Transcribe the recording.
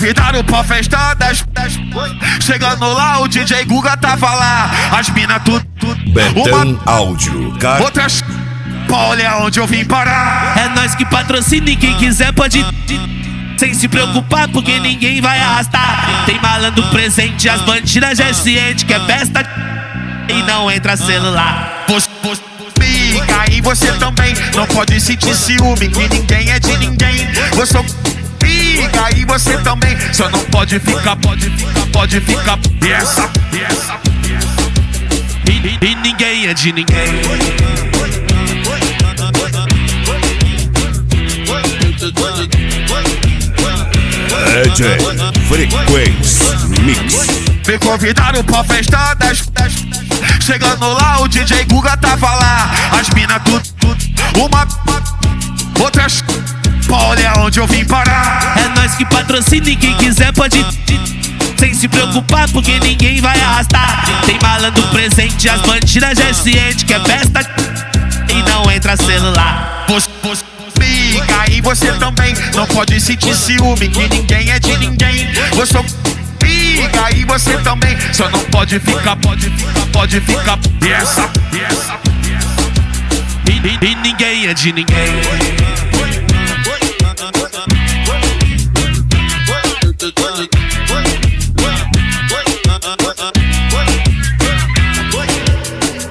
convidaram pra festa chegando lá, o DJ Guga tava lá. As mina tudo Betão Áudio, outras olha onde eu vim parar. É nós que patrocina e quem quiser pode sem se preocupar porque ninguém vai arrastar. Tem malandro presente, as bandidas já é ciente que é festa e não entra celular. Pica e você também não pode sentir ciúme que ninguém é de ninguém. Você pica e você também só não pode ficar e essa e ninguém é de ninguém. DJ Frequência Mix. Me convidaram pra festa chegando lá, o DJ Guga tava lá. As mina tudo outras olha onde eu vim parar. É nós que patrocina e quem quiser pode sem se preocupar porque ninguém vai arrastar. Tem malandro presente, as bandidas já é ciente que é festa e não entra celular. Pica e você também não pode sentir ciúme que ninguém é de ninguém. Você pica e você também só não pode ficar e essa e ninguém é de ninguém.